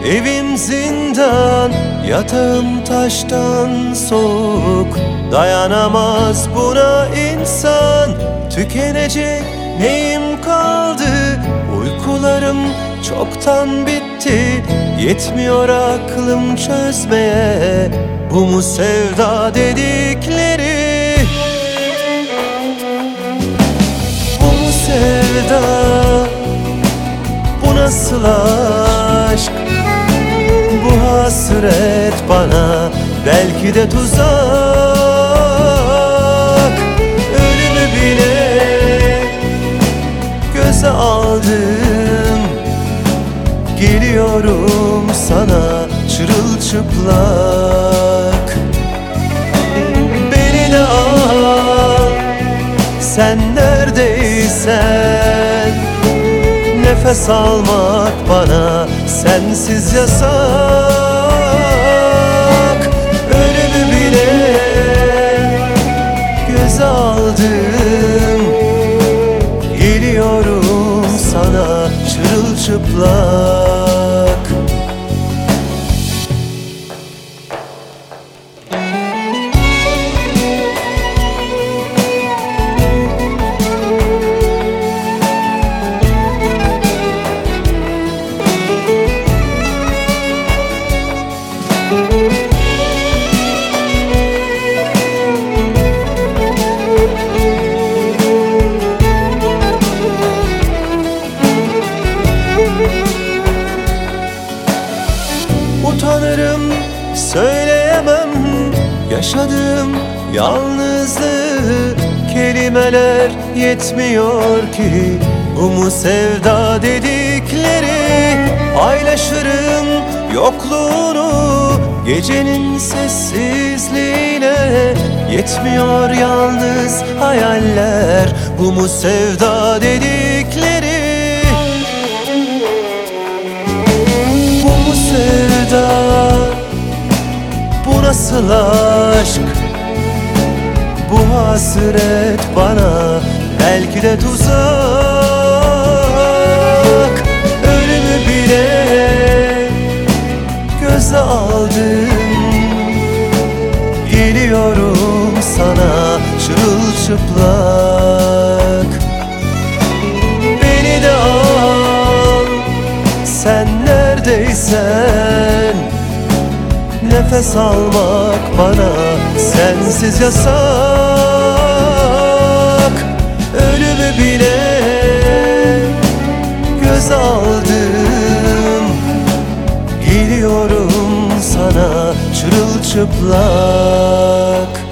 Evim zindan, yatağım taştan soğuk. Dayanamaz buna insan, tükenecek neyim kaldı? Uykularım çoktan bitti, yetmiyor aklım çözmeye bu mu sevda dedikleri? Bu mu sevda? Bu nasıl aşk? Bu hasret bana belki de tuzak. Ölümü bile göze aldım, geliyorum sana çırılçıplak. Beni de al, sen neredeysen. Nefes almak bana sensiz yasak. Ölümü bile göze aldım, geliyorum sana çırılçıplak. Utanırım, söyleyemem yaşadığım yalnızlığı. Kelimeler yetmiyor ki bu mu sevda dedikleri? Paylaşırım yokluğunu gecenin sessizliğine. Yetmiyor yalnız hayaller, bu mu sevda dedikleri? Bu mu sevda? Bu nasıl aşk? Bu hasret bana belki de tuzak. Ölümü bile göze aldım, geliyorum sana çırılçıplak. Beni de al, sen neredeysen. Nefes almak bana sensiz yasak. Ölümü bile göze aldım, geliyorum sana çırılçıplak.